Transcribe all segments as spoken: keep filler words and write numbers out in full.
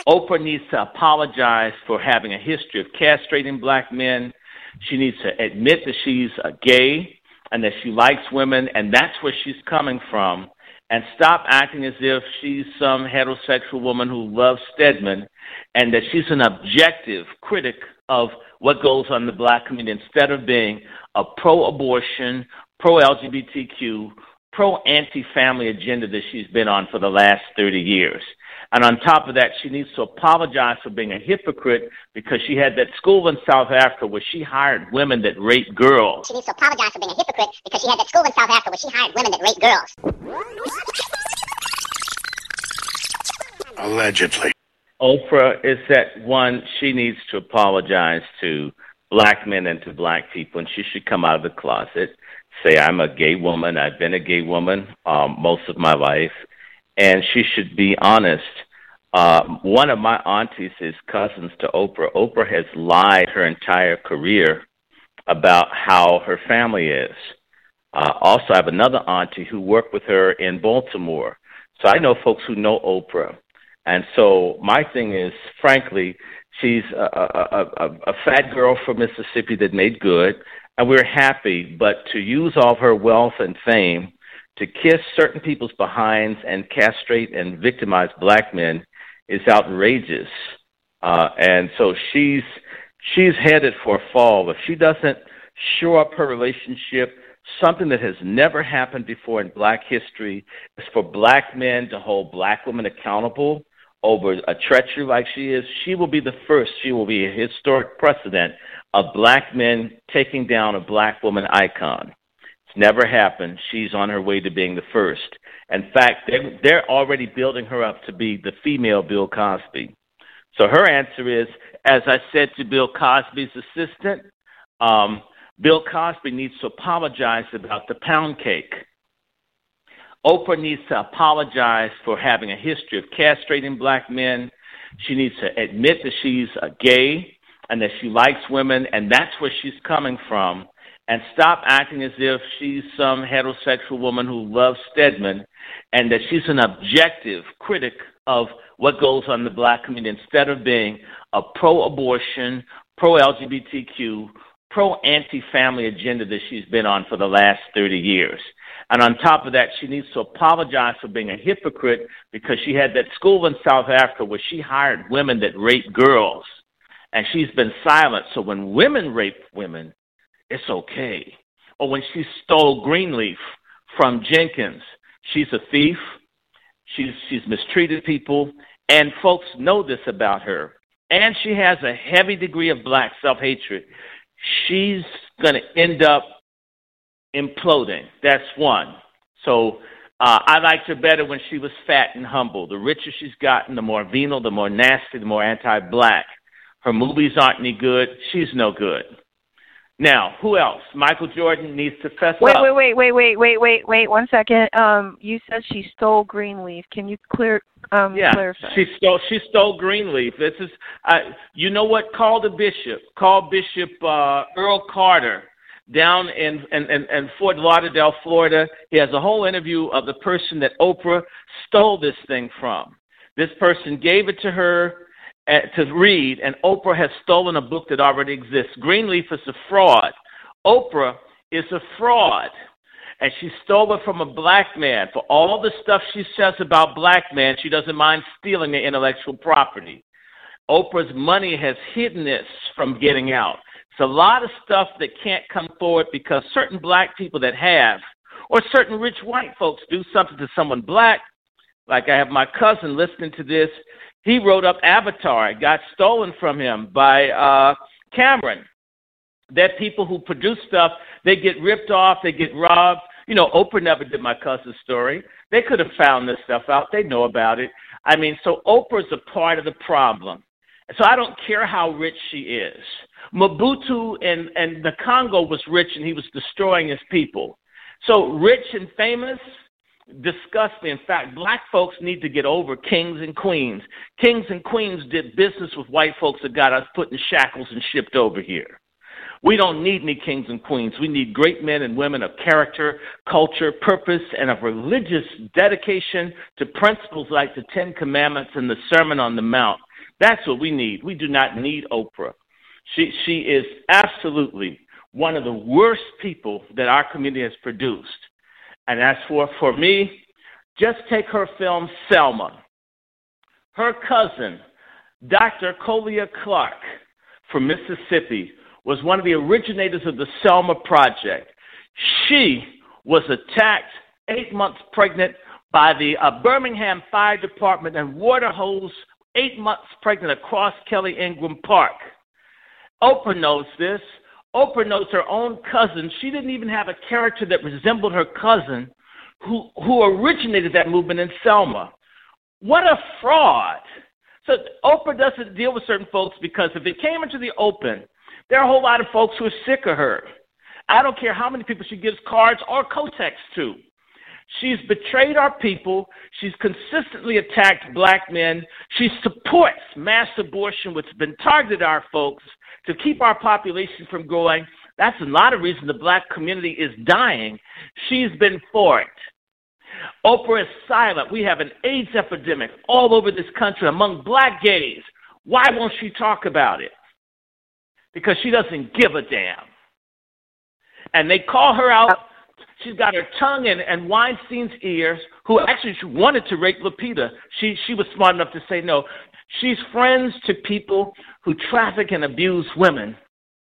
Oprah needs to apologize for having a history of castrating black men. She needs to admit that she's a gay and that she likes women, and that's where she's coming from, and stop acting as if she's some heterosexual woman who loves Stedman and that she's an objective critic of what goes on in the black community instead of being a pro-abortion, pro-L G B T Q, pro-anti-family agenda that she's been on for the last thirty years. And on top of that, she needs to apologize for being a hypocrite because she had that school in South Africa where she hired women that rape girls. She needs to apologize for being a hypocrite because she had that school in South Africa where she hired women that rape girls. Allegedly. Oprah is that one, she needs to apologize to black men and to black people, and she should come out of the closet, say, I'm a gay woman, I've been a gay woman um, most of my life, and she should be honest. Uh, one of my aunties is cousins to Oprah. Oprah has lied her entire career about how her family is. Uh, also, I have another auntie who worked with her in Baltimore. So I know folks who know Oprah. And so my thing is, frankly, she's a, a, a, a fat girl from Mississippi that made good, and we're happy. But to use all of her wealth and fame to kiss certain people's behinds and castrate and victimize black men is outrageous. Uh, and so she's she's headed for a fall. If she doesn't shore up her relationship, something that has never happened before in black history is for black men to hold black women accountable over a treachery like she is. She will be the first. She will be a historic precedent of black men taking down a black woman icon. It's never happened. She's on her way to being the first. In fact, they're, they're already building her up to be the female Bill Cosby. So her answer is, as I said to Bill Cosby's assistant, um, Bill Cosby needs to apologize about the pound cake. Oprah needs to apologize for having a history of castrating black men. She needs to admit that she's a gay and that she likes women, and that's where she's coming from, and stop acting as if she's some heterosexual woman who loves Stedman and that she's an objective critic of what goes on in the black community instead of being a pro-abortion, pro-L G B T Q, pro-anti-family agenda that she's been on for the last thirty years. And on top of that, she needs to apologize for being a hypocrite because she had that school in South Africa where she hired women that rape girls, and she's been silent. So when women rape women, it's okay. Or when she stole Greenleaf from Jenkins, she's a thief. She's she's mistreated people, and folks know this about her. And she has a heavy degree of black self-hatred. She's going to end up imploding. That's one. So uh, I liked her better when she was fat and humble. The richer she's gotten, the more venal, the more nasty, the more anti-black. Her movies aren't any good. She's no good. Now, who else? Michael Jordan needs to fess wait, up. Wait, wait, wait, wait, wait, wait, wait, one second. Um, you said she stole Greenleaf. Can you clear, um, yeah, clarify? she stole, she stole Greenleaf. This is, uh, you know what? Call the bishop. Call Bishop uh, Earl Carter down in, in, in, in Fort Lauderdale, Florida. He has a whole interview of the person that Oprah stole this thing from. This person gave it to her to read, and Oprah has stolen a book that already exists. Greenleaf is a fraud. Oprah is a fraud, and she stole it from a black man. For all the stuff she says about black men, she doesn't mind stealing their intellectual property. Oprah's money has hidden this from getting out. It's a lot of stuff that can't come forward because certain black people that have, or certain rich white folks do something to someone black, like I have my cousin listening to this. He wrote up Avatar. It got stolen from him by uh, Cameron. That people who produce stuff, they get ripped off, they get robbed. You know, Oprah never did my cousin's story. They could have found this stuff out. They know about it. I mean, so Oprah's a part of the problem. So I don't care how rich she is. Mobutu in, in the Congo was rich, and he was destroying his people. So rich and famous, disgust me. In fact, black folks need to get over kings and queens. Kings and queens did business with white folks that got us put in shackles and shipped over here. We don't need any kings and queens. We need great men and women of character, culture, purpose, and of religious dedication to principles like the Ten Commandments and the Sermon on the Mount. That's what we need. We do not need Oprah. She she is absolutely one of the worst people that our community has produced. And as for, for me, just take her film Selma. Her cousin, Doctor Colia Clark from Mississippi, was one of the originators of the Selma Project. She was attacked eight months pregnant by the uh, Birmingham Fire Department and water hose eight months pregnant across Kelly Ingram Park. Oprah knows this. Oprah knows her own cousin. She didn't even have a character that resembled her cousin who, who originated that movement in Selma. What a fraud. So Oprah doesn't deal with certain folks because if it came into the open, there are a whole lot of folks who are sick of her. I don't care how many people she gives cards or Kotex to. She's betrayed our people. She's consistently attacked black men. She supports mass abortion, which has been targeted at our folks to keep our population from growing. That's a lot of reason the black community is dying. She's been for it. Oprah is silent. We have an AIDS epidemic all over this country among black gays. Why won't she talk about it? Because she doesn't give a damn. And they call her out. She's got her tongue in, in Weinstein's ears, who actually wanted to rape Lupita. She, she was smart enough to say no. She's friends to people who traffic and abuse women.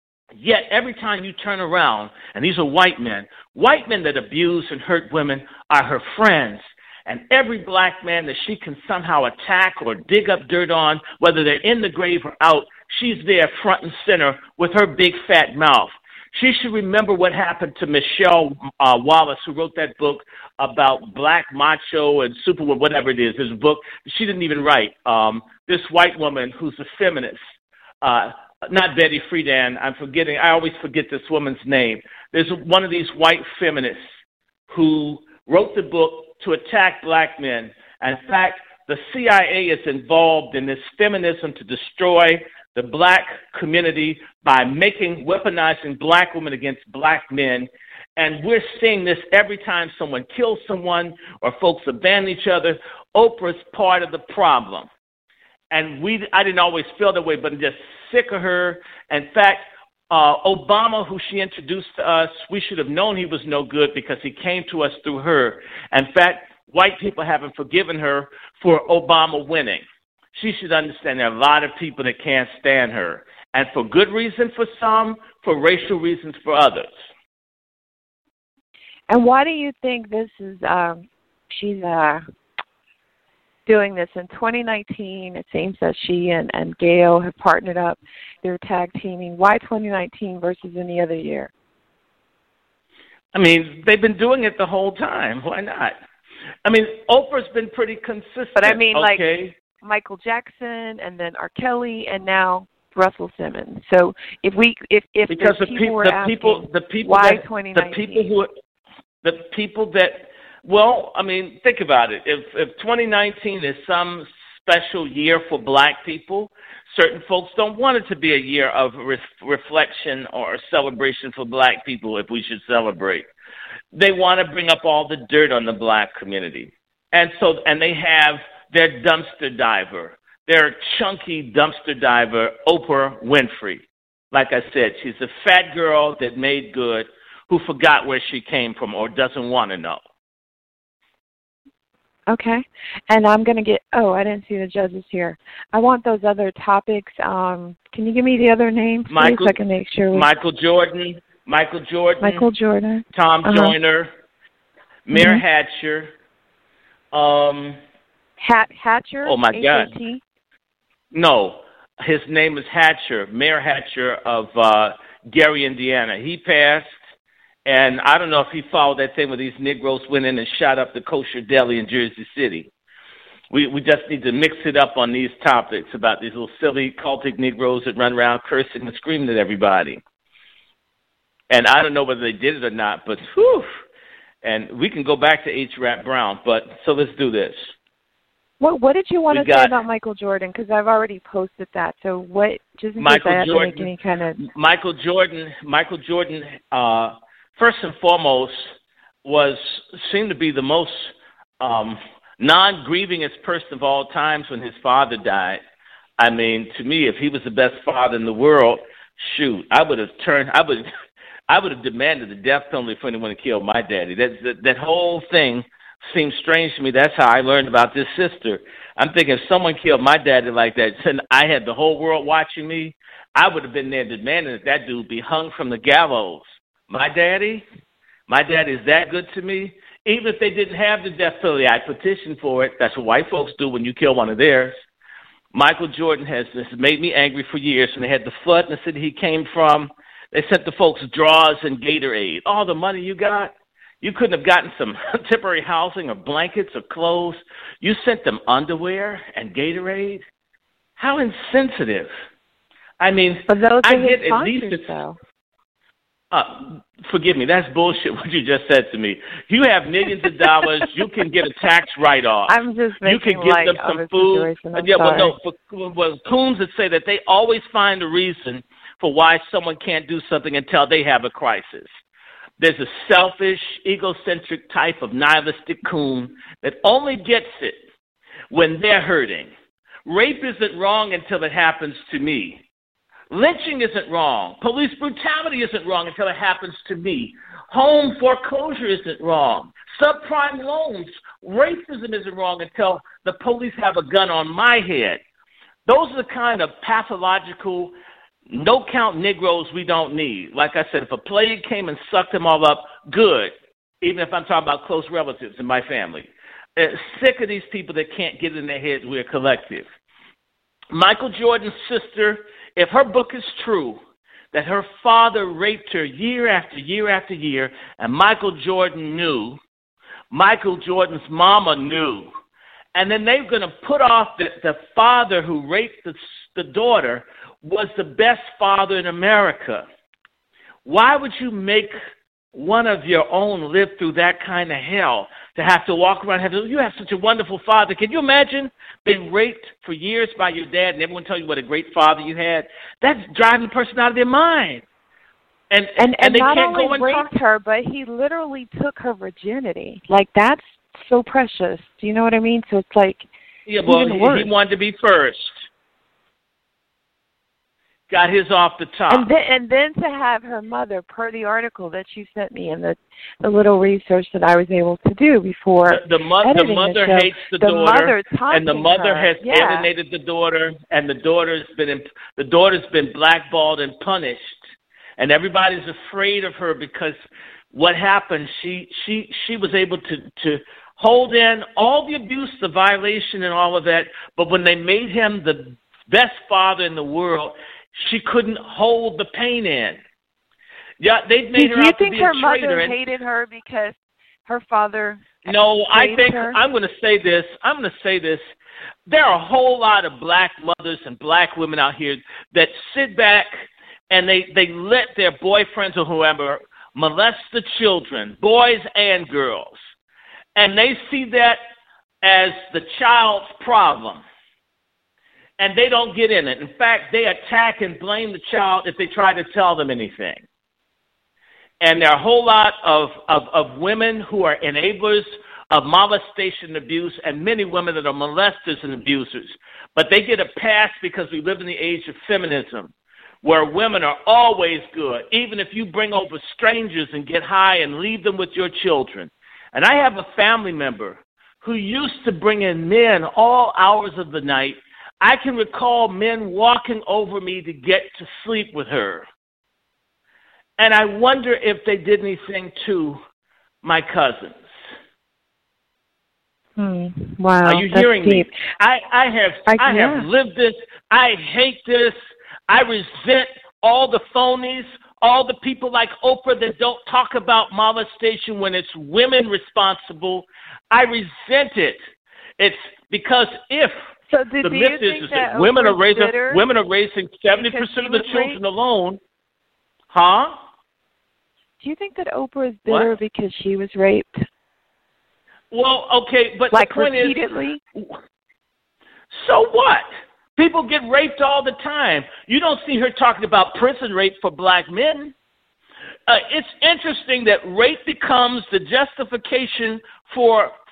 Yet every time you turn around, and these are white men, white men that abuse and hurt women are her friends. And every black man that she can somehow attack or dig up dirt on, whether they're in the grave or out, she's there front and center with her big fat mouth. She should remember what happened to Michelle uh, Wallace, who wrote that book about black macho and superwoman, whatever it is. There's a book she didn't even write. Um, this white woman who's a feminist, uh, not Betty Friedan, I'm forgetting, I always forget this woman's name. There's one of these white feminists who wrote the book to attack black men. And in fact, the C I A is involved in this feminism to destroy the black community by making, weaponizing black women against black men. And we're seeing this every time someone kills someone or folks abandon each other. Oprah's part of the problem. And we, I didn't always feel that way, but I'm just sick of her. In fact, uh, Obama, who she introduced to us, we should have known he was no good because he came to us through her. In fact, white people haven't forgiven her for Obama winning. She should understand there are a lot of people that can't stand her, and for good reason for some, for racial reasons for others. And why do you think this is, um, she's uh, doing this in twenty nineteen? It seems that she and, and Gail have partnered up. They're tag teaming. Why twenty nineteen versus any other year? I mean, they've been doing it the whole time. Why not? I mean, Oprah's been pretty consistent. But I mean, okay? like Michael Jackson, and then R. Kelly, and now Russell Simmons. So if we, if if because the people people, were the asking, people, the people, why that, twenty the nineteen? people who, the people that, well, I mean, think about it. If if twenty nineteen is some special year for black people, certain folks don't want it to be a year of re- reflection or celebration for black people. If we should celebrate, they want to bring up all the dirt on the black community, and so and they have their dumpster diver, their chunky dumpster diver, Oprah Winfrey. Like I said, she's a fat girl that made good, who forgot where she came from or doesn't want to know. Okay. And I'm going to get, oh, I didn't see the judges here. I want those other topics. Um, can you give me the other names, please, Michael, so I can make sure? We... Michael Jordan, Michael Jordan. Michael Jordan. Tom uh-huh. Joyner, Mayor mm-hmm. Hatcher. Um, Hat Hatcher? Oh, my H A T? God. No, his name is Hatcher, Mayor Hatcher of uh, Gary, Indiana. He passed, and I don't know if he followed that thing where these Negroes went in and shot up the kosher deli in Jersey City. We we just need to mix it up on these topics about these little silly cultic Negroes that run around cursing and screaming at everybody. And I don't know whether they did it or not, but whew. And we can go back to H. Rap Brown, but so let's do this. What What did you want we to got, say about Michael Jordan? Because I've already posted that. So what? Just in Michael case I have Jordan, to make any kind of Michael Jordan. Michael Jordan. Uh, first and foremost, was seemed to be the most um, non-grievingest person of all times when his father died. I mean, to me, if he was the best father in the world, shoot, I would have turned, I would, I would have demanded the death penalty for anyone who killed my daddy. That, that that whole thing seems strange to me. That's how I learned about this sister. I'm thinking if someone killed my daddy like that, and I had the whole world watching me, I would have been there demanding that that dude be hung from the gallows. My daddy, my daddy is that good to me. Even if they didn't have the death penalty, I petitioned for it. That's what white folks do when you kill one of theirs. Michael Jordan has, has made me angry for years. When they had the flood in the city he came from, they sent the folks drawers and Gatorade. All the money you got, you couldn't have gotten some temporary housing or blankets or clothes. You sent them underwear and Gatorade? How insensitive. I mean, but those I are get his at least sponsors, it's, though. Uh, forgive me, that's bullshit what you just said to me. You have millions of dollars. You can get a tax write-off. I'm just making You can give light them of some a food. situation. I'm yeah, sorry. well, no, for, well, Coons would say that they always find a reason for why someone can't do something until they have a crisis. There's a selfish, egocentric type of nihilistic coon that only gets it when they're hurting. Rape isn't wrong until it happens to me. Lynching isn't wrong. Police brutality isn't wrong until it happens to me. Home foreclosure isn't wrong. Subprime loans, racism isn't wrong until the police have a gun on my head. Those are the kind of pathological, no-count Negroes we don't need. Like I said, if a plague came and sucked them all up, good, even if I'm talking about close relatives in my family. Uh, sick of these people that can't get in their heads we're a collective. Michael Jordan's sister, if her book is true, that her father raped her year after year after year, and Michael Jordan knew, Michael Jordan's mama knew, and then they're going to put off that the father who raped the, the daughter was the best father in America. Why would you make one of your own live through that kind of hell, to have to walk around and have to, you have such a wonderful father. Can you imagine being raped for years by your dad and everyone tell you what a great father you had? That's driving the person out of their mind. And and, and, and they not can't only go and raped talk. her, but he literally took her virginity. Like, that's so precious. Do you know what I mean? So it's like, Yeah, well, even he, worse. he wanted to be first. Got his off the top. And then, and then to have her mother, per the article that you sent me and the, the little research that I was able to do before The, the, mo- the mother the show, hates the, the daughter, mother and the mother her. has yeah. alienated the daughter, and the daughter's been in, the daughter's been blackballed and punished, and everybody's afraid of her because what happened? She she she was able to to hold in all the abuse, the violation, and all of that, but when they made him the best father in the world, she couldn't hold the pain in. Yeah, they made Did her you out to think be her a traitor. mother and, hated her because her father? No, I hated think her? I'm going to say this. I'm going to say this. There are a whole lot of black mothers and black women out here that sit back and they, they let their boyfriends or whoever molest the children, boys and girls. And they see that as the child's problem. And they don't get in it. In fact, they attack and blame the child if they try to tell them anything. And there are a whole lot of, of, of women who are enablers of molestation and abuse, and many women that are molesters and abusers. But they get a pass because we live in the age of feminism, where women are always good, even if you bring over strangers and get high and leave them with your children. And I have a family member who used to bring in men all hours of the night. I can recall men walking over me to get to sleep with her. And I wonder if they did anything to my cousins. Hmm. Wow. Are you that's hearing deep. me? I, I have I, I yeah. have lived this. I hate this. I resent all the phonies, all the people like Oprah that don't talk about molestation when it's women responsible. I resent it. It's because if So did, the do myth you is, think is that that women are Oprah's raising bitter women are raising seventy because percent she of the was children raped? alone. Huh? Do you think that Oprah is bitter What? because she was raped? Well, okay, but Like the point repeatedly? is, so what? People get raped all the time. You don't see her talking about prison rape for black men. Uh, it's interesting that rape becomes the justification for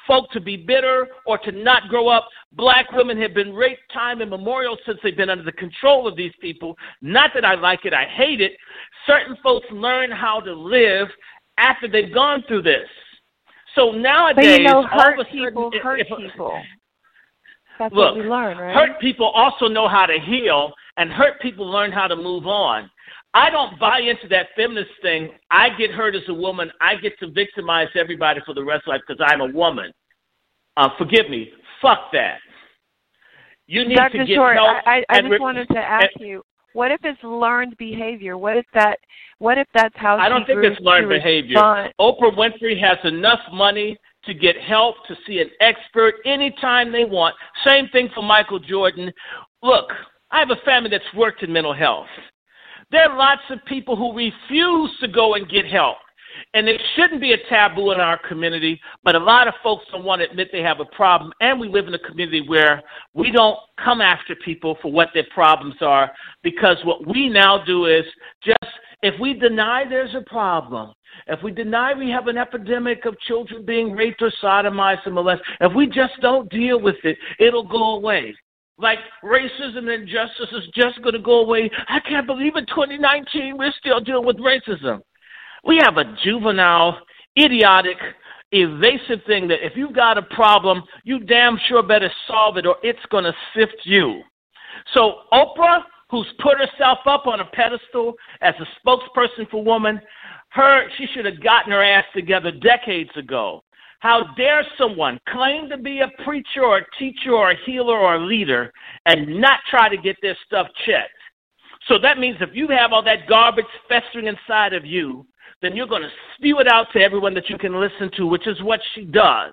folk to be bitter or to not grow up. Black women have been raped time immemorial since they've been under the control of these people. Not that I like it, I hate it. Certain folks learn how to live after they've gone through this. So nowadays, but you know, hurt all of a people sudden, hurt if, people. That's look, what we learn, right? Hurt people also know how to heal, and hurt people learn how to move on. I don't buy into that feminist thing. I get hurt as a woman. I get to victimize everybody for the rest of life because I'm a woman. Uh, forgive me. Fuck that. You need Doctor to get Short, help. I, I just re- wanted to ask and, you, what if it's learned behavior? What if that? What if that's how I don't she think grew it's learned to behavior. respond? Oprah Winfrey has enough money to get help, to see an expert anytime they want. Same thing for Michael Jordan. Look, I have a family that's worked in mental health. There are lots of people who refuse to go and get help. And it shouldn't be a taboo in our community, but a lot of folks don't want to admit they have a problem. And we live in a community where we don't come after people for what their problems are, because what we now do is just, if we deny there's a problem, if we deny we have an epidemic of children being raped or sodomized or molested, if we just don't deal with it, it'll go away. Like racism and injustice is just going to go away. I can't believe in twenty nineteen we're still dealing with racism. We have a juvenile, idiotic, evasive thing that if you've got a problem, you damn sure better solve it or it's going to sift you. So Oprah, who's put herself up on a pedestal as a spokesperson for women, her she should have gotten her ass together decades ago. How dare someone claim to be a preacher or a teacher or a healer or a leader and not try to get their stuff checked? So that means if you have all that garbage festering inside of you, then you're going to spew it out to everyone that you can listen to, which is what she does.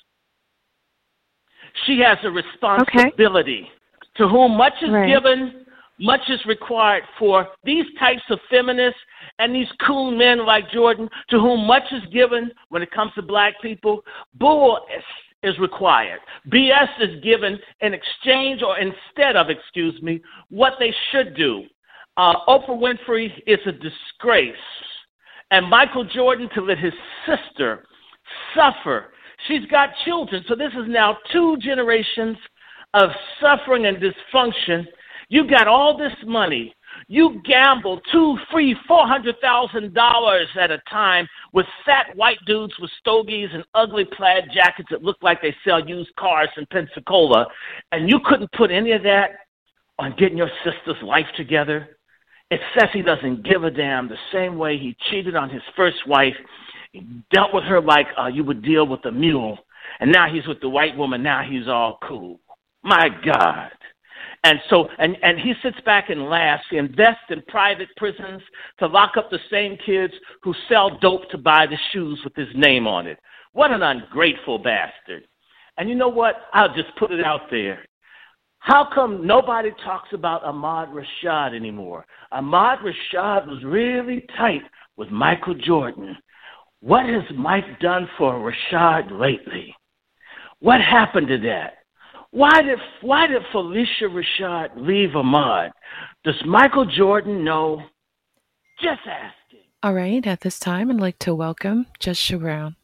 She has a responsibility. Okay. To whom much is right. given, much is required. For these types of feminists and these cool men like Jordan, to whom much is given when it comes to black people, bull is, is required. B S is given in exchange or instead of, excuse me, what they should do. Uh, Oprah Winfrey is a disgrace. And Michael Jordan, to let his sister suffer. She's got children, so this is now two generations of suffering and dysfunction. You got all this money. You gamble two, three, four hundred thousand dollars at a time with fat white dudes with stogies and ugly plaid jackets that look like they sell used cars in Pensacola, and you couldn't put any of that on getting your sister's life together. It says he doesn't give a damn, the same way he cheated on his first wife. He dealt with her like uh, you would deal with a mule. And now he's with the white woman. Now he's all cool. My God. And so, and, and he sits back and laughs. He invests in private prisons to lock up the same kids who sell dope to buy the shoes with his name on it. What an ungrateful bastard. And you know what? I'll just put it out there. How come nobody talks about Ahmad Rashad anymore? Ahmad Rashad was really tight with Michael Jordan. What has Mike done for Rashad lately? What happened to that? Why did why did Felicia Rashad leave Ahmad? Does Michael Jordan know? Just asking. All right, at this time, I'd like to welcome Jessica Brown.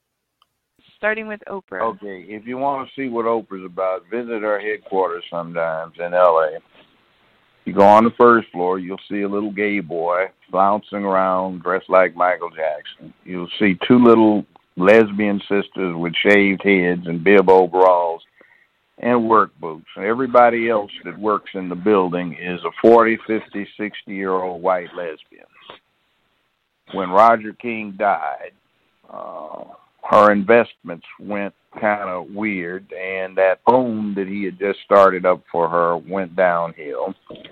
Starting with Oprah. Okay, if you want to see what Oprah's about, visit her headquarters sometimes in L A. You go on the first floor, you'll see a little gay boy flouncing around dressed like Michael Jackson. You'll see two little lesbian sisters with shaved heads and bib overalls and work boots. And everybody else that works in the building is a forty, fifty, sixty-year-old white lesbian. When Roger King died, uh, her investments went kind of weird, and that home that he had just started up for her went downhill.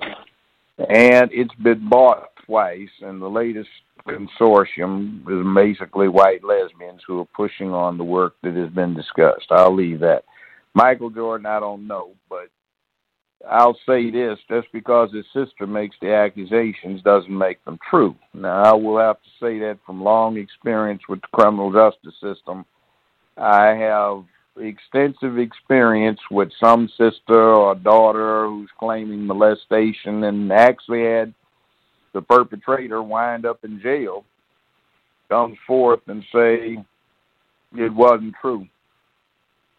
And it's been bought twice, and the latest consortium is basically white lesbians who are pushing on the work that has been discussed. I'll leave that. Michael Jordan, I don't know, but I'll say this, just because his sister makes the accusations doesn't make them true. Now, I will have to say that from long experience with the criminal justice system. I have extensive experience with some sister or daughter who's claiming molestation and actually had the perpetrator wind up in jail, comes forth and say it wasn't true.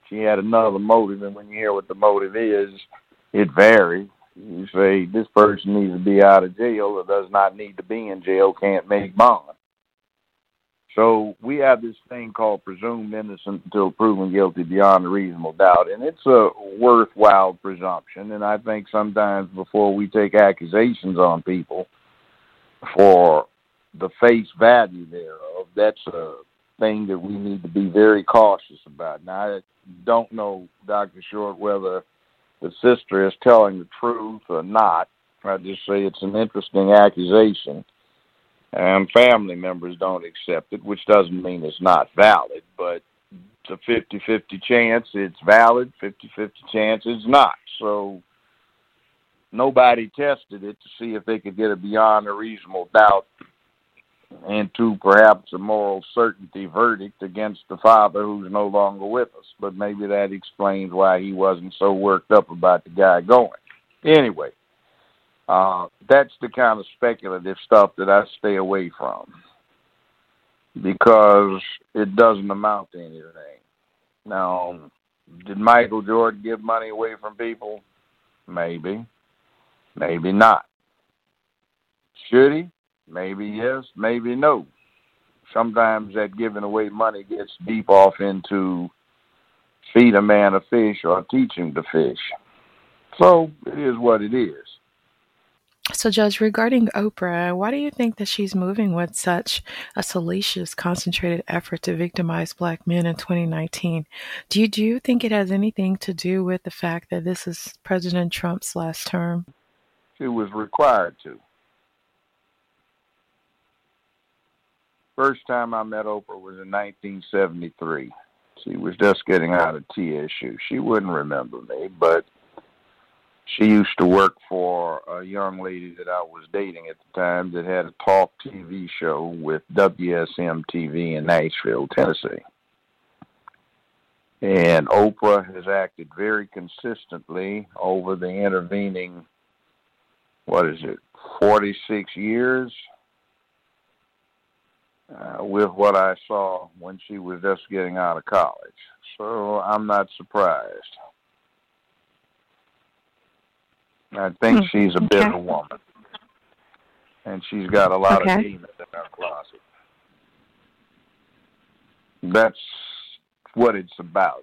she had another motive, and when you hear what the motive is, it varies. You say this person needs to be out of jail or does not need to be in jail, can't make bond. So we have this thing called presumed innocent until proven guilty beyond a reasonable doubt, and it's a worthwhile presumption. And I think sometimes before we take accusations on people for the face value thereof, that's a thing that we need to be very cautious about. Now, I don't know, Doctor Short, whether the sister is telling the truth or not. I just say it's an interesting accusation. And family members don't accept it, which doesn't mean it's not valid, but it's a fifty-fifty chance it's valid, fifty-fifty chance it's not. So nobody tested it to see if they could get a beyond a reasonable doubt into perhaps a moral certainty verdict against the father who's no longer with us. But maybe that explains why he wasn't so worked up about the guy going. Anyway. Uh, that's the kind of speculative stuff that I stay away from because it doesn't amount to anything. Now, did Michael Jordan give money away from people? Maybe. Maybe not. Should he? Maybe yes, maybe no. Sometimes that giving away money gets deep off into feed a man a fish or teach him to fish. So it is what it is. So, Judge, regarding Oprah, why do you think that she's moving with such a salacious, concentrated effort to victimize black men in twenty nineteen? Do you, do you think it has anything to do with the fact that this is President Trump's last term? She was required to. First time I met Oprah was in nineteen seventy-three. She was just getting out of T S U. She wouldn't remember me, but she used to work for a young lady that I was dating at the time that had a talk T V show with W S M T V in Nashville, Tennessee. And Oprah has acted very consistently over the intervening, what is it, forty-six years uh, with what I saw when she was just getting out of college. So I'm not surprised. I think hmm. she's a okay. bitter woman, and she's got a lot okay. of demons in her closet. That's what it's about.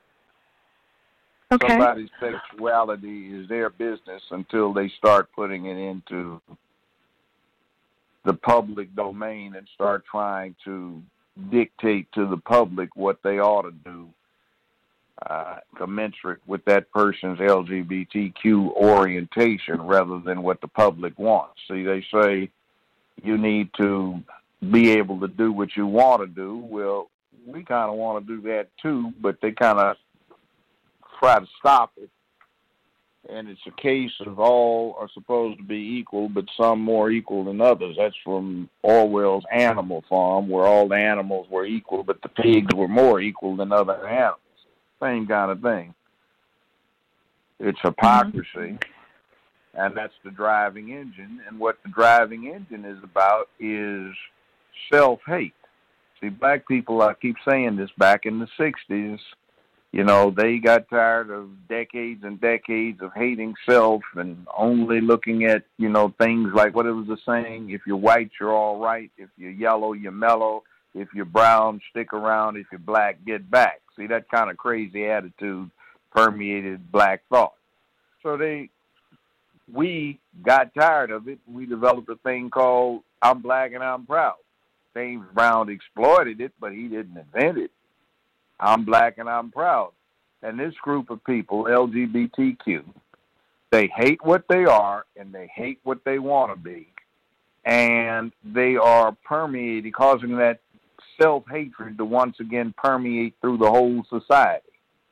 Okay. Somebody's sexuality is their business until they start putting it into the public domain and start trying to dictate to the public what they ought to do. Uh, commensurate with that person's L G B T Q orientation rather than what the public wants. See, they say you need to be able to do what you want to do. Well, we kind of want to do that too, but they kind of try to stop it. And it's a case of all are supposed to be equal, but some more equal than others. That's from Orwell's Animal Farm, where all the animals were equal, but the pigs were more equal than other animals. Same kind of thing. It's hypocrisy, mm-hmm. and that's the driving engine. And what the driving engine is about is self-hate. See, black people, I keep saying this, back in the sixties, you know, they got tired of decades and decades of hating self and only looking at, you know, things like what it was the saying, if you're white, you're all right. If you're yellow, you're mellow. If you're brown, stick around. If you're black, get back. See, that kind of crazy attitude permeated black thought. So they, we got tired of it. We developed a thing called I'm Black and I'm Proud. James Brown exploited it, but he didn't invent it. I'm Black and I'm Proud. And this group of people, L G B T Q, they hate what they are and they hate what they want to be. And they are permeating, causing that self-hatred to once again permeate through the whole society.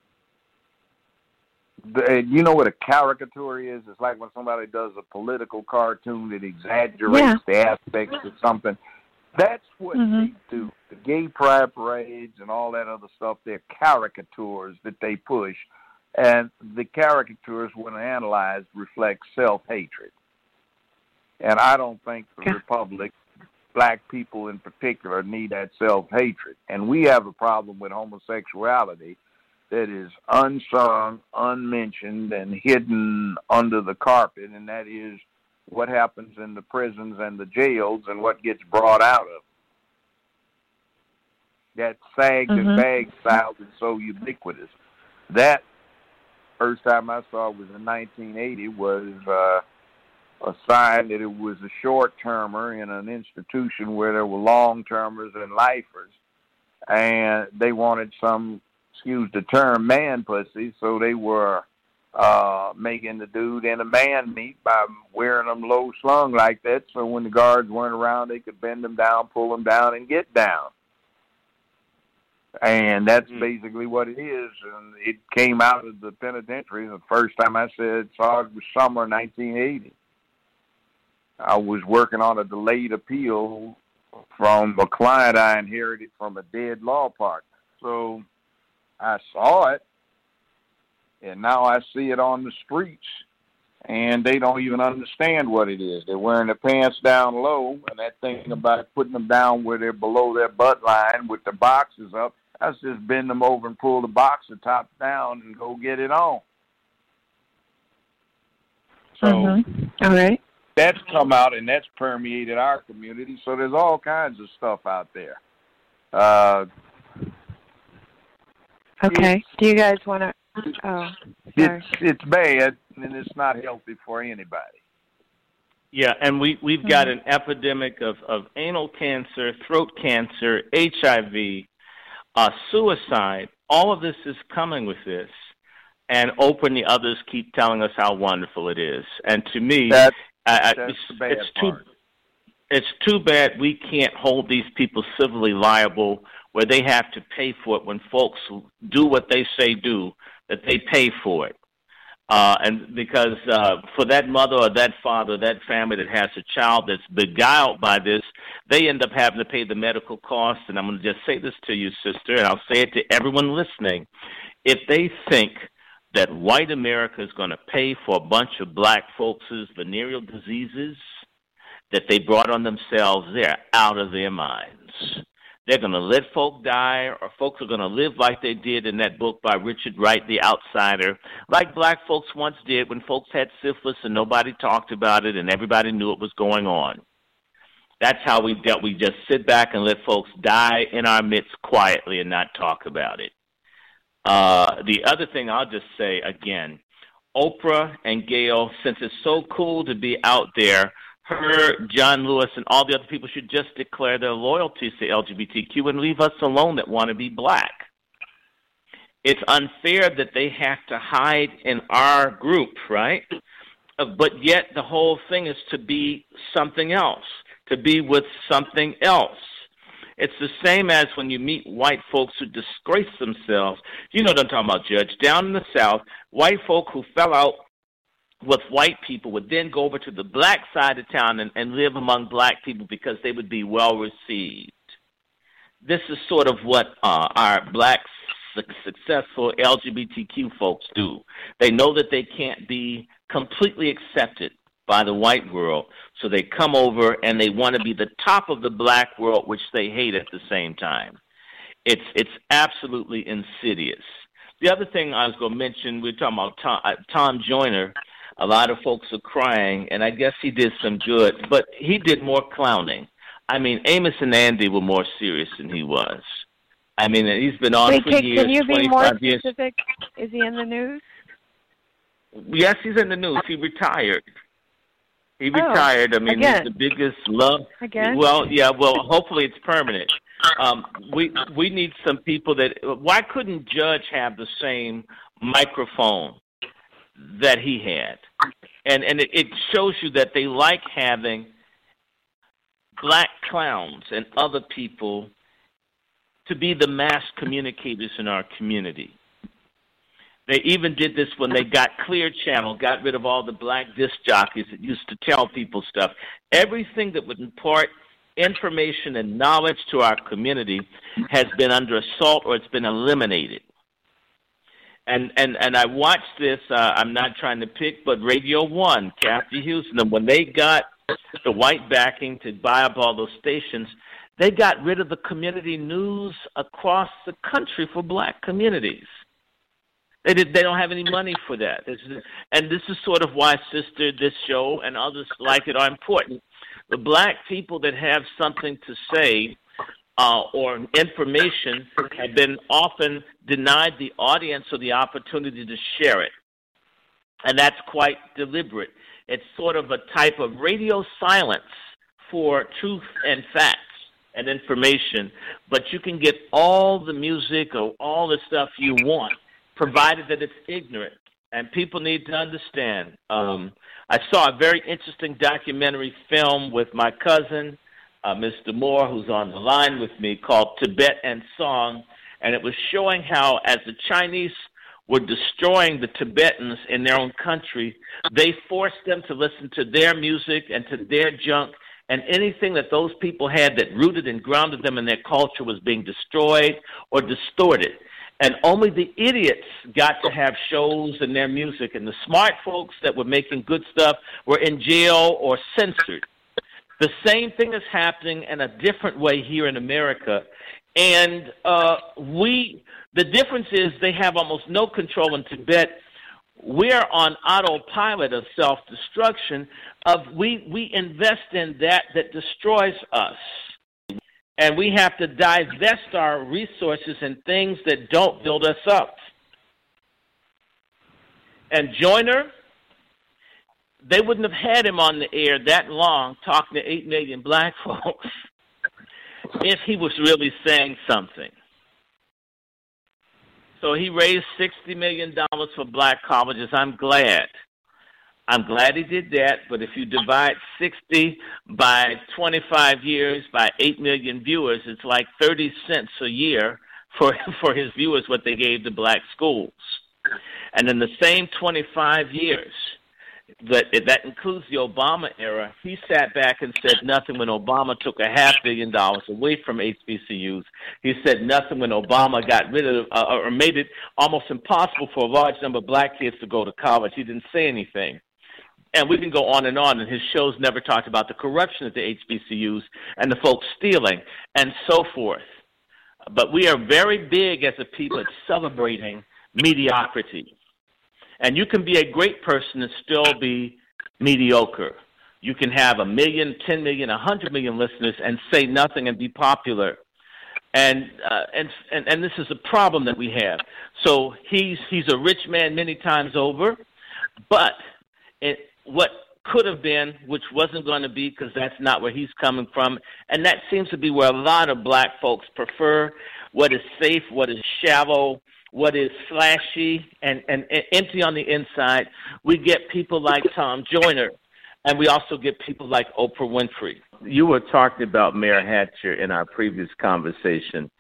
The, you know what a caricature is? It's like when somebody does a political cartoon that exaggerates yeah. the aspects of something. That's what mm-hmm. they do. The gay pride parades and all that other stuff, they're caricatures that they push. And the caricatures, when analyzed, reflect self-hatred. And I don't think the okay. Republic, black people in particular, need that self-hatred. And we have a problem with homosexuality that is unsung, unmentioned, and hidden under the carpet, and that is what happens in the prisons and the jails and what gets brought out of them. That sagged Mm-hmm. and bagged style is so ubiquitous. That first time I saw it was in nineteen eighty, was uh, a sign that it was a short-termer in an institution where there were long-termers and lifers, and they wanted some, excuse the term, man pussy, so they were uh, making the dude in a man meat by wearing them low slung like that, so when the guards weren't around, they could bend them down, pull them down, and get down. And that's mm. basically what it is. And it came out of the penitentiary. The first time I said saw it was summer nineteen eighty. I was working on a delayed appeal from a client I inherited from a dead law partner. So I saw it, and now I see it on the streets, and they don't even understand what it is. They're wearing their pants down low, and that thing about putting them down where they're below their butt line with the boxes up, that's just bend them over and pull the boxer top down and go get it on. So mm-hmm. All right. That's come out, and that's permeated our community, so there's all kinds of stuff out there. Uh, okay. Do you guys want to... Oh, it's, it's bad, and it's not healthy for anybody. Yeah, and we, we've got an epidemic of, of anal cancer, throat cancer, H I V, uh, suicide. All of this is coming with this. And Oprah and the others keep telling us how wonderful it is. And to me, that's, I, that's it's, the bad it's too part. It's too bad we can't hold these people civilly liable where they have to pay for it when folks do what they say do, that they pay for it. Uh, and because uh, for that mother or that father, that family that has a child that's beguiled by this, they end up having to pay the medical costs. And I'm going to just say this to you, sister, and I'll say it to everyone listening. If they think that white America is going to pay for a bunch of black folks' venereal diseases that they brought on themselves, they're out of their minds. They're going to let folk die, or folks are going to live like they did in that book by Richard Wright, The Outsider, like black folks once did when folks had syphilis and nobody talked about it and everybody knew it was going on. That's how we dealt. We just sit back and let folks die in our midst quietly and not talk about it. Uh, the other thing I'll just say again, Oprah and Gayle, since it's so cool to be out there, her, John Lewis, and all the other people should just declare their loyalties to L G B T Q and leave us alone that want to be black. It's unfair that they have to hide in our group, right? Uh, but yet the whole thing is to be something else, to be with something else. It's the same as when you meet white folks who disgrace themselves. You know what I'm talking about, Judge. Down in the South, white folk who fell out with white people would then go over to the black side of town and, and live among black people because they would be well received. This is sort of what uh, our black su- successful L G B T Q folks do. They know that they can't be completely accepted by the white world, so they come over and they want to be the top of the black world, which they hate at the same time. It's it's absolutely insidious. The other thing I was going to mention, we were talking about Tom, uh, Tom Joyner. A lot of folks are crying, and I guess he did some good, but he did more clowning. I mean, Amos and Andy were more serious than he was. I mean, he's been on Wait, for can, years, can you be more years. specific? Is he in the news? Yes, he's in the news. He retired. He Oh, retired. I mean, again. he's the biggest love. Again? Well, yeah, well, hopefully it's permanent. Um, we we need some people that, why couldn't Judge have the same microphone that he had? And and it, it shows you that they like having black clowns and other people to be the mass communicators in our community. They even did this when they got Clear Channel, got rid of all the black disc jockeys that used to tell people stuff. Everything that would impart information and knowledge to our community has been under assault or it's been eliminated. And and and I watched this, uh, I'm not trying to pick, but Radio One, Kathy Houston, and when they got the white backing to buy up all those stations, they got rid of the community news across the country for black communities. They did, they don't have any money for that. This is, and this is sort of why, sister, this show and others like it are important. The black people that have something to say uh, or information have been often denied the audience or the opportunity to share it. And that's quite deliberate. It's sort of a type of radio silence for truth and facts and information, but you can get all the music or all the stuff you want, provided that it's ignorant. And people need to understand. Um, I saw a very interesting documentary film with my cousin, uh, Mister Moore, who's on the line with me, called Tibet and Song, and it was showing how, as the Chinese were destroying the Tibetans in their own country, they forced them to listen to their music and to their junk, and anything that those people had that rooted and grounded them in their culture was being destroyed or distorted. And only the idiots got to have shows and their music, and the smart folks that were making good stuff were in jail or censored. The same thing is happening in a different way here in America, and uh, we, the difference is they have almost no control in Tibet. We're on autopilot of self-destruction. Of we, we invest in that that destroys us. And we have to divest our resources in things that don't build us up. And Joyner, they wouldn't have had him on the air that long talking to eight million black folks if he was really saying something. So he raised sixty million dollars for black colleges. I'm glad. I'm glad he did that, but if you divide sixty by twenty-five years by eight million viewers, it's like thirty cents a year for, for his viewers what they gave to black schools. And in the same twenty-five years, that, that includes the Obama era, he sat back and said nothing when Obama took a half billion dollars away from H B C Us. He said nothing when Obama got rid of uh, or made it almost impossible for a large number of black kids to go to college. He didn't say anything. And we can go on and on, and his shows never talked about the corruption at the H B C Us and the folks stealing and so forth. But we are very big as a people at celebrating mediocrity. And you can be a great person and still be mediocre. You can have a million, ten million, a hundred million listeners and say nothing and be popular. And, uh, and and and this is a problem that we have. So he's he's a rich man many times over, but it, what could have been, which wasn't going to be, because that's not where he's coming from, and that seems to be where a lot of black folks prefer what is safe, what is shallow, what is flashy and, and, and empty on the inside. We get people like Tom Joyner, and we also get people like Oprah Winfrey. You were talking about Mayor Hatcher in our previous conversation.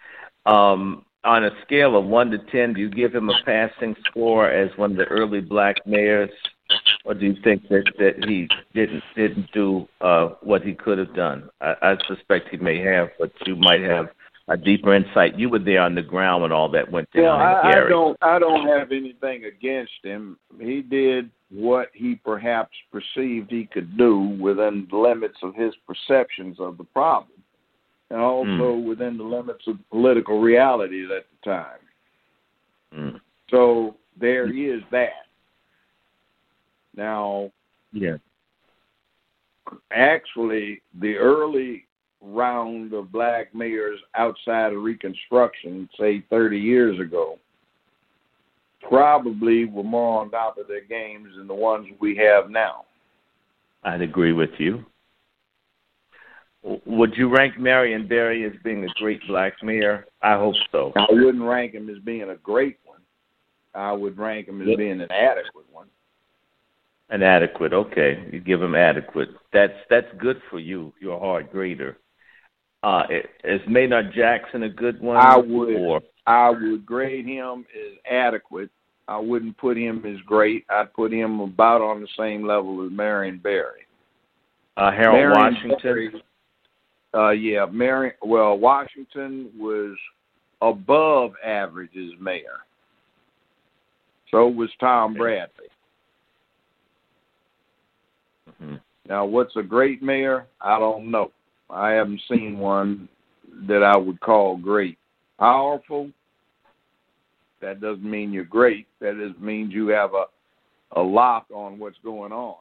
Um, on a scale of one to ten, do you give him a passing score as one of the early black mayors, or do you think that, that he didn't didn't do uh, what he could have done? I, I suspect he may have, but you might have a deeper insight. You were there on the ground when all that went down. Well, I, in I don't. I don't have anything against him. He did what he perhaps perceived he could do within the limits of his perceptions of the problem, and also mm. within the limits of political realities at the time. Mm. So there is that. Now, yeah. Actually, the early round of black mayors outside of Reconstruction, say thirty years ago, probably were more on top of their games than the ones we have now. I'd agree with you. Would you rank Marion Barry as being a great black mayor? I hope so. I wouldn't rank him as being a great one. I would rank him as yep. being an adequate one. An adequate, okay. You give him adequate. That's that's good for you. You're a hard grader. Uh, is Maynard Jackson a good one? I would. Or? I would grade him as adequate. I wouldn't put him as great. I'd put him about on the same level as Marion Barry. Uh, Harold Marion Washington. Barry, uh, yeah, Marion. Well, Washington was above average as mayor. So was Tom Bradley. Mm-hmm. Now, what's a great mayor? I don't know. I haven't seen one that I would call great. Powerful? That doesn't mean you're great. That just means you have a, a lock on what's going on.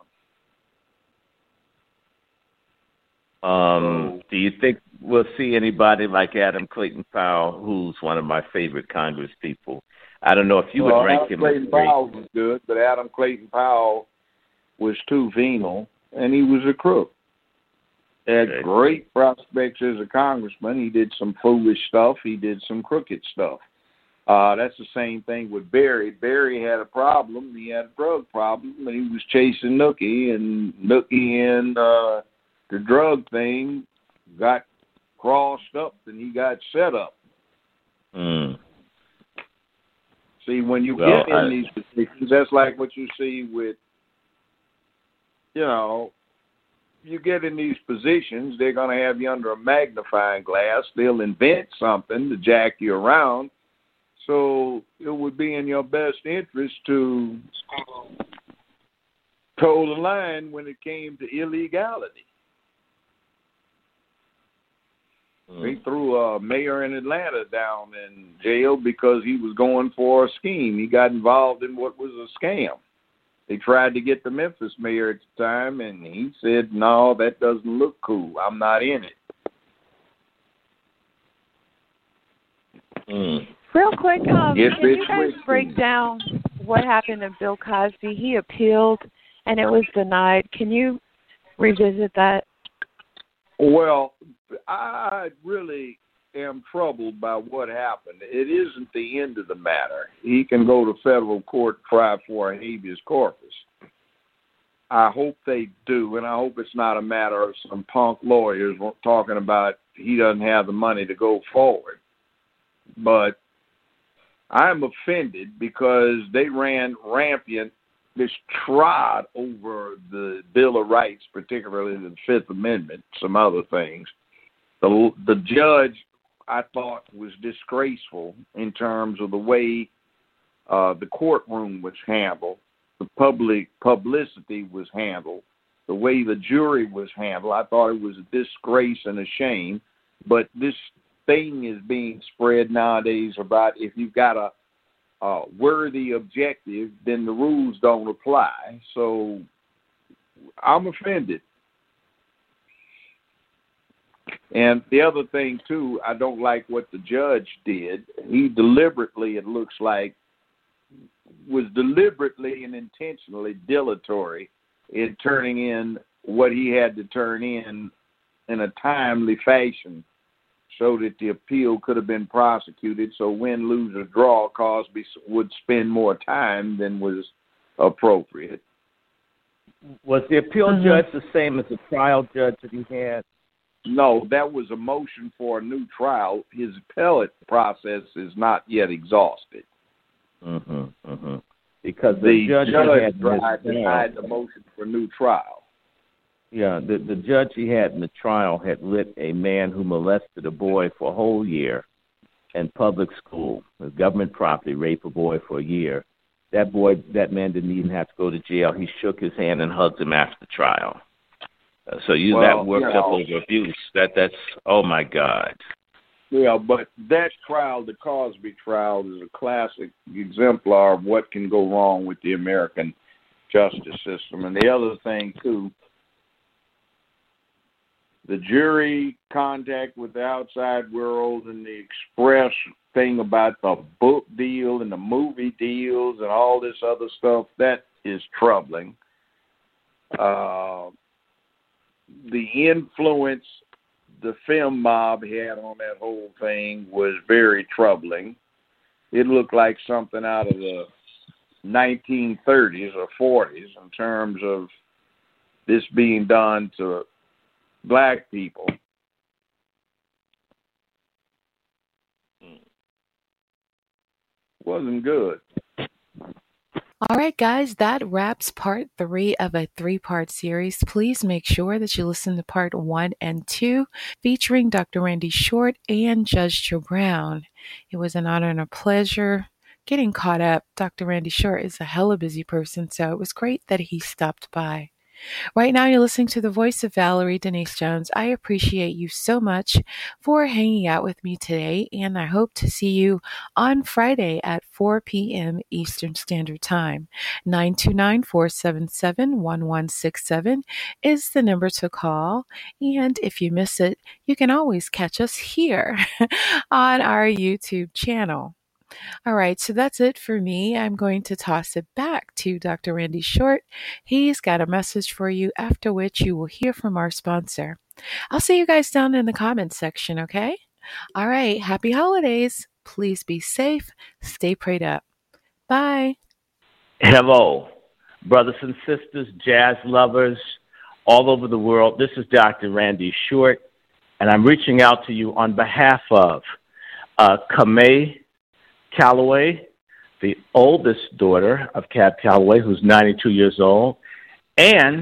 Um, do you think we'll see anybody like Adam Clayton Powell, who's one of my favorite Congress people? I don't know if you well, would rank Adam him Clayton as great. Powell was good, but Adam Clayton Powell was too venal, and he was a crook. Had Okay. great prospects as a congressman. He did some foolish stuff. He did some crooked stuff. Uh, that's the same thing with Barry. Barry had a problem. He had a drug problem, and he was chasing Nookie, and Nookie and uh, the drug thing got crossed up, and he got set up. Mm. See, when you Well, get in I, these positions, that's like what you see with, you know, you get in these positions, they're going to have you under a magnifying glass. They'll invent something to jack you around. So it would be in your best interest to toe the line when it came to illegality. mm. They threw a mayor in Atlanta down in jail because he was going for a scheme. He got involved in what was a scam. They tried to get the Memphis mayor at the time, and he said, no, that doesn't look cool. I'm not in it. Mm. Real quick, um, Yes, can you it's guys risky. break down what happened to Bill Cosby? He appealed, and it was denied. Can you revisit that? Well, I really am troubled by what happened. It isn't the end of the matter. He can go to federal court, try for a habeas corpus. I hope they do, and I hope it's not a matter of some punk lawyers talking about he doesn't have the money to go forward. But I'm offended because they ran rampant, this trod over the Bill of Rights, particularly the Fifth Amendment, some other things. The, the judge, I thought, was disgraceful in terms of the way uh, the courtroom was handled, the public publicity was handled, the way the jury was handled. I thought it was a disgrace and a shame. But this thing is being spread nowadays about if you've got a uh, worthy objective, then the rules don't apply. So I'm offended. And the other thing, too, I don't like what the judge did. He deliberately, it looks like, was deliberately and intentionally dilatory in turning in what he had to turn in in a timely fashion so that the appeal could have been prosecuted. So win, lose, or draw, Cosby would spend more time than was appropriate. Was the appeal Mhm. judge the same as the trial judge that he had? No, that was a motion for a new trial. His appellate process is not yet exhausted. Mm-hmm, mm-hmm. Because the, The judge, judge, he had tried, in his denied trial, the motion for new trial. yeah, the, the judge he had in the trial had lit a man who molested a boy for a whole year in public school, with government property, raped a boy for a year. That boy, that man didn't even have to go to jail. He shook his hand and hugged him after the trial. Uh, so you Well, that worked you know, up over abuse. That that's oh my God. Yeah, but that trial, the Cosby trial, is a classic exemplar of what can go wrong with the American justice system. And the other thing, too, the jury contact with the outside world and the express thing about the book deal and the movie deals and all this other stuff, that is troubling. Uh, the influence the film mob had on that whole thing was very troubling. It looked like something out of the nineteen thirties or forties in terms of this being done to black people. Wasn't good. All right, guys, that wraps part three of a three-part series. Please make sure that you listen to part one and two, featuring Doctor Randy Short and Judge Joe Brown. It was an honor and a pleasure getting caught up. Doctor Randy Short is a hella busy person, so it was great that he stopped by. Right now, you're listening to the voice of Valerie Denise Jones. I appreciate you so much for hanging out with me today, and I hope to see you on Friday at four p.m. Eastern Standard Time. nine two nine, four seven seven, one one six seven is the number to call, and if you miss it, you can always catch us here on our YouTube channel. All right, so that's it for me. I'm going to toss it back to Doctor Randy Short. He's got a message for you, after which you will hear from our sponsor. I'll see you guys down in the comments section, okay? All right, happy holidays. Please be safe. Stay prayed up. Bye. Hello, brothers and sisters, jazz lovers all over the world. This is Doctor Randy Short, and I'm reaching out to you on behalf of uh, Kamei Calloway, the oldest daughter of Cab Calloway, who's ninety-two years old, and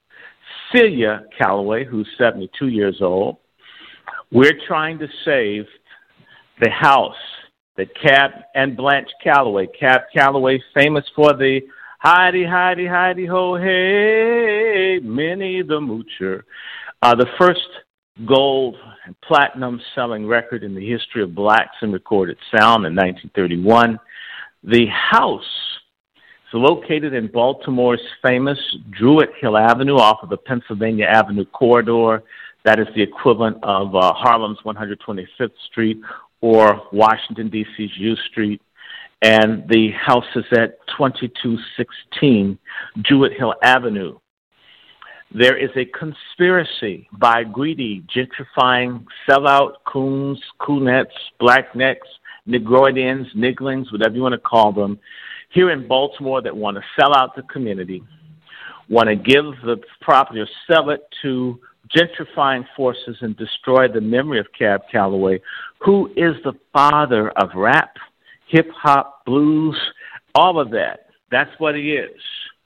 Celia Calloway, who's seventy-two years old. We're trying to save the house that Cab and Blanche Calloway, Cab Calloway, famous for the Heidi, Heidi, Heidi, ho, hey, Minnie the Moocher, uh, the first gold and platinum selling record in the history of blacks in recorded sound in nineteen thirty-one. The house is located in Baltimore's famous Druid Hill Avenue off of the Pennsylvania Avenue corridor. That is the equivalent of uh, Harlem's one hundred twenty-fifth Street or Washington, D C's U Street. And the house is at twenty-two sixteen Druid Hill Avenue. There is a conspiracy by greedy, gentrifying, sellout coons, coonettes, blacknecks, Negroidians, nigglings, whatever you want to call them, here in Baltimore that want to sell out the community, want to give the property or sell it to gentrifying forces and destroy the memory of Cab Calloway, who is the father of rap, hip-hop, blues, all of that. That's what he is.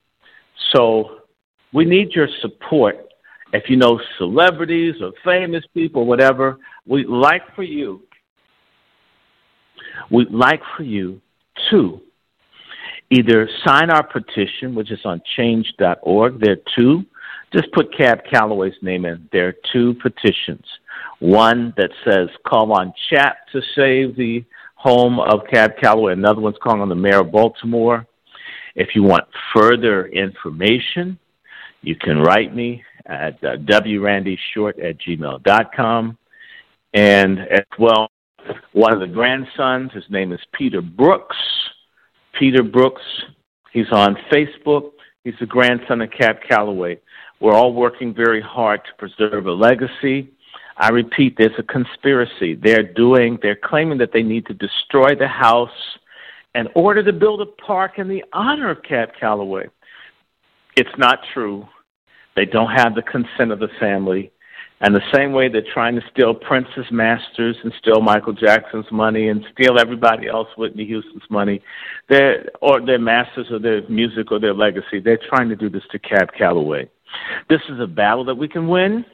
So we need your support. If you know celebrities or famous people, whatever, we'd like for you, we'd like for you to either sign our petition, which is on change dot org. There are two. Just put Cab Calloway's name in. There are two petitions. One that says call on chat to save the home of Cab Calloway. Another one's calling on the mayor of Baltimore. If you want further information, you can write me at uh, w randy short at gmail dot com. And as well, one of the grandsons, his name is Peter Brooks. Peter Brooks, he's on Facebook. He's the grandson of Cab Calloway. We're all working very hard to preserve a legacy. I repeat, there's a conspiracy. They're doing, they're claiming that they need to destroy the house in order to build a park in the honor of Cab Calloway. It's not true. They don't have the consent of the family. And the same way they're trying to steal Prince's masters and steal Michael Jackson's money and steal everybody else, Whitney Houston's money, they're, or their masters or their music or their legacy, they're trying to do this to Cab Calloway. This is a battle that we can win.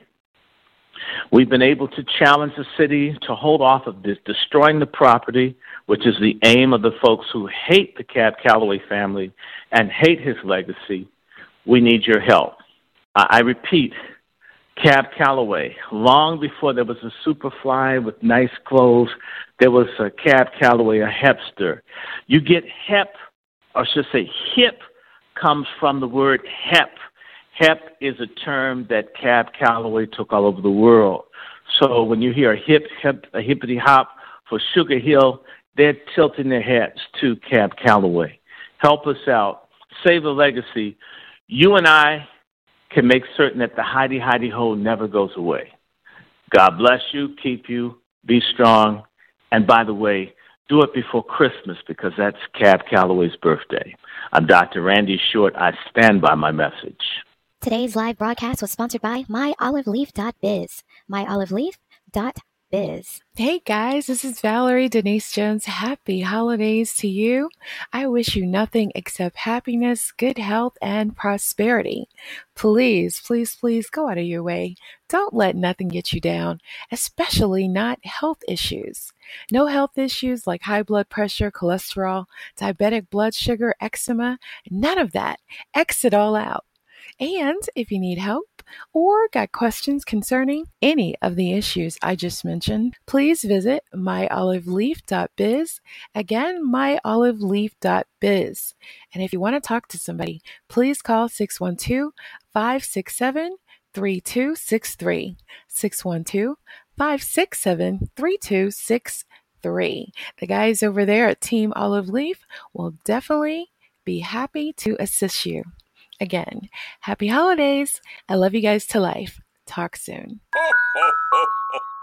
We've been able to challenge the city to hold off of this, destroying the property, which is the aim of the folks who hate the Cab Calloway family and hate his legacy. We need your help. I repeat, Cab Calloway, long before there was a Superfly with nice clothes, there was a Cab Calloway, a hipster. You get hep, or should I say hip, comes from the word hep. Hep is a term that Cab Calloway took all over the world. So when you hear a hip, hip, a hippity hop for Sugar Hill, they're tilting their heads to Cab Calloway. Help us out. Save the legacy. You and I can make certain that the Heidi Heidi Ho never goes away. God bless you, keep you, be strong, and by the way, do it before Christmas because that's Cab Calloway's birthday. I'm Doctor Randy Short. I stand by my message. Today's live broadcast was sponsored by my olive leaf dot biz. my olive leaf dot biz. Hey guys, this is Valerie Denise Jones. Happy holidays to you. I wish you nothing except happiness, good health, and prosperity. Please, please, please go out of your way. Don't let nothing get you down, especially not health issues. No health issues like high blood pressure, cholesterol, diabetic blood sugar, eczema, none of that. X it all out. And if you need help or got questions concerning any of the issues I just mentioned, please visit my olive leaf dot biz. Again, my olive leaf dot biz. And if you want to talk to somebody, please call six one two, five six seven, three two six three. six one two, five six seven, three two six three. The guys over there at Team Olive Leaf will definitely be happy to assist you. Again, happy holidays. I love you guys to life. Talk soon.